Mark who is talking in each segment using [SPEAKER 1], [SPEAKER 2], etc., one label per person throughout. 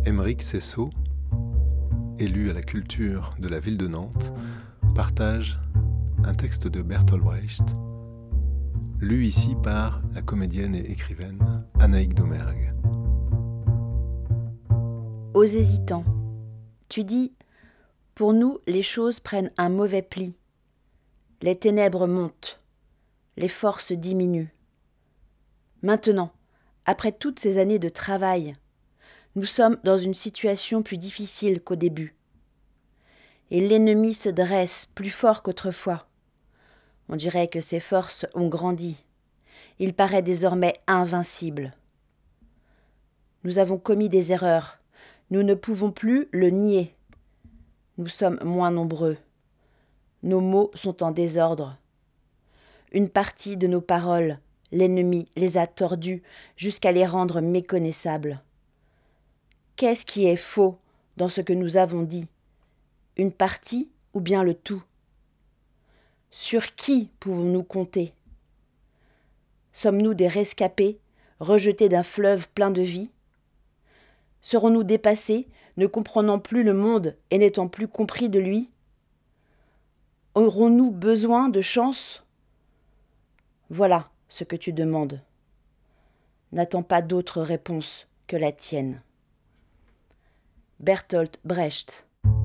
[SPEAKER 1] Aymeric Sesseau, élu à la culture de la ville de Nantes, partage un texte de Bertolt Brecht, lu ici par la comédienne et écrivaine Anaïk Domergue.
[SPEAKER 2] Aux hésitants, tu dis « Pour nous, les choses prennent un mauvais pli. Les ténèbres montent, les forces diminuent. Maintenant, après toutes ces années de travail, nous sommes dans une situation plus difficile qu'au début. Et l'ennemi se dresse plus fort qu'autrefois. On dirait que ses forces ont grandi. Il paraît désormais invincible. Nous avons commis des erreurs. Nous ne pouvons plus le nier. Nous sommes moins nombreux. Nos mots sont en désordre. Une partie de nos paroles, l'ennemi les a tordues jusqu'à les rendre méconnaissables. Qu'est-ce qui est faux dans ce que nous avons dit ? Une partie ou bien le tout ? Sur qui pouvons-nous compter ? Sommes-nous des rescapés, rejetés d'un fleuve plein de vie ? Serons-nous dépassés, ne comprenant plus le monde et n'étant plus compris de lui ? Aurons-nous besoin de chance ? Voilà ce que tu demandes. N'attends pas d'autre réponse que la tienne. Bertolt Brecht.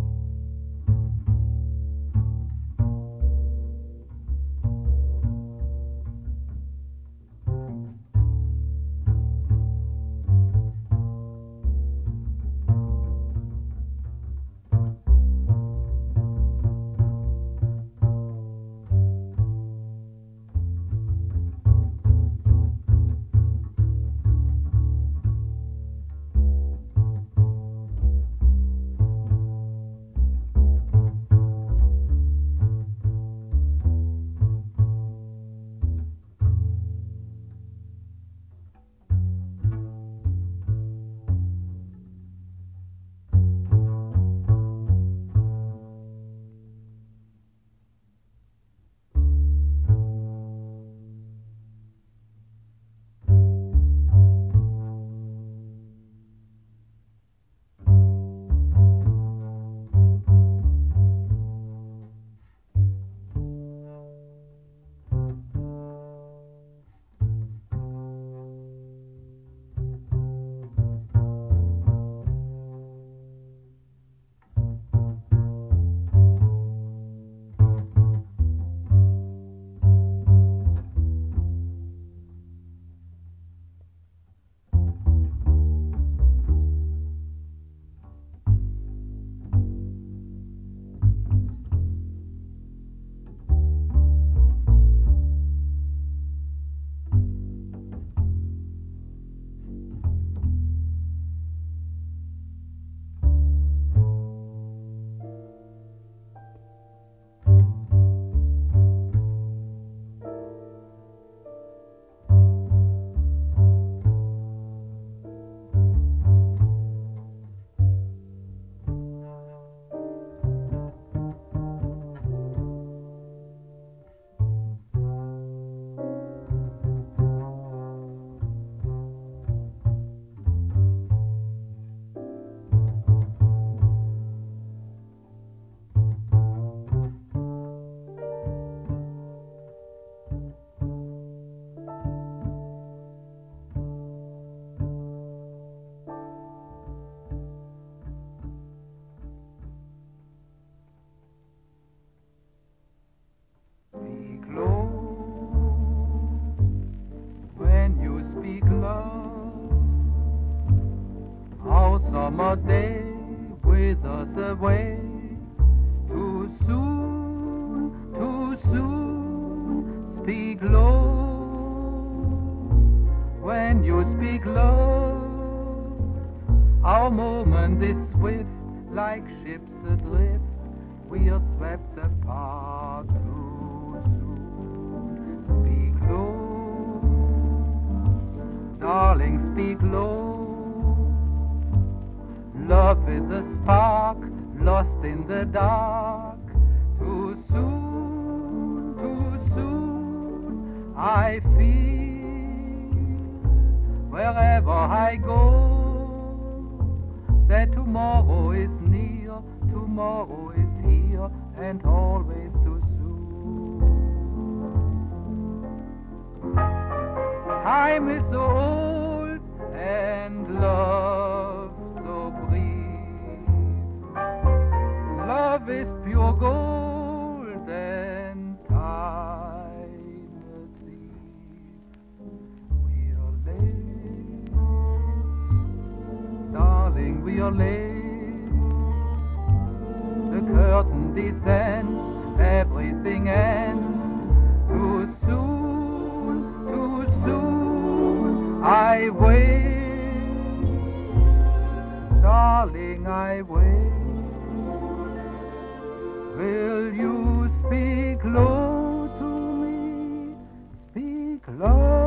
[SPEAKER 3] Summer day withers away. Too soon, speak low. When you speak love, our moment is swift, like ships adrift. We are swept apart too soon. Speak low, darling, speak low. Love is a spark lost in the dark. Too soon, I feel wherever I go. that tomorrow is near, tomorrow is here, and always too soon. Time is so old and love so brief. Love is pure gold and time a thief. We are late, darling, we are late. The curtain descends, everything ends. Too soon, too soon. I wait, darling, I wait. Will you speak low to me? Speak low.